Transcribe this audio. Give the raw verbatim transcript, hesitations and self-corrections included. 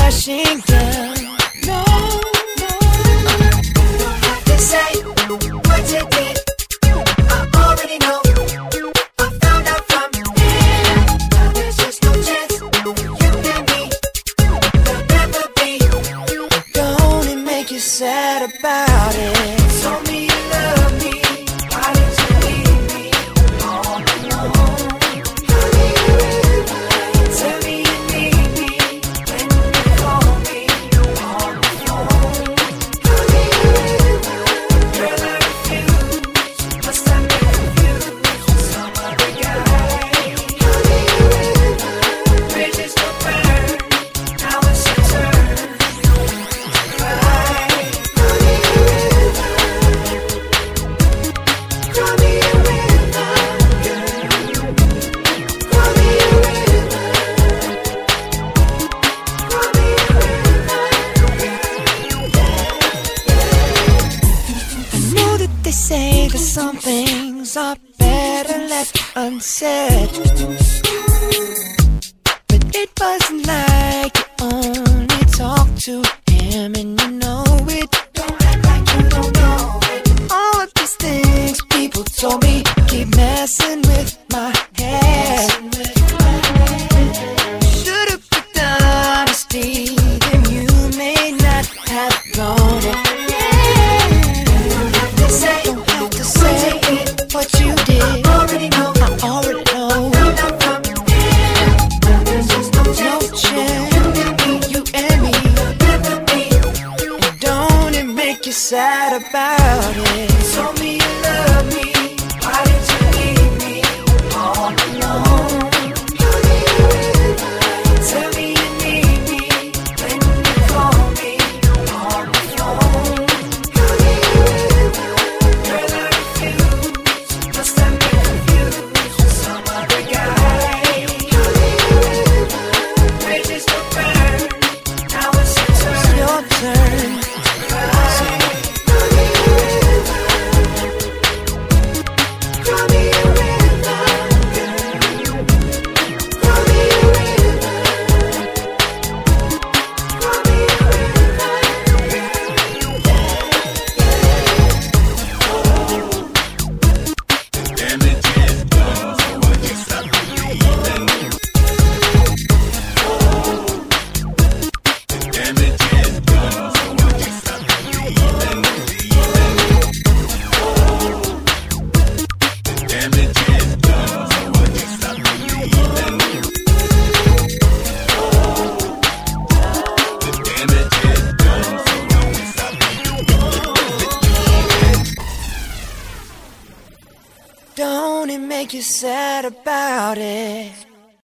crashing down. No, no. Don't have to say what you did. I already know. I found out from him. Now there's just no chance you and me will never be. Don't it make you sad about it? Told me you love me. Why did you leave me all alone? Tell me you need me when you call me on the phone. Girl, I refuse. Must I be confused with some other guy? Bridges will burn. Now it's your turn to cry. Cry me a river, girl. Cry me a river. Cry me a river, I know that they say that some things are better left unsaid, but it wasn't like you only talked to him and you know it. Don't act like you don't know it. All of these things people told me keep messing with my head. Should've picked honesty, then you may not have known it. They say don't have to say what you did. I already know. I already know. There's just no chance you and me. And don't it make you sad about it? Told me you love me. Why did you leave me all alone? Tell me you need me when you call me on the phone. Girl, I refuse. Must I be confused with some other guy? Bridges will burn. Now it's your turn. It's your turn. Cry me a river, girl. Cry me a river. Cry me a Damage is done, so I just stop believing. Damage is done, so I just stop believing. Damage is done, so I just stop believing. The damage is done, so I just stop believing. Don't it make you sad about it?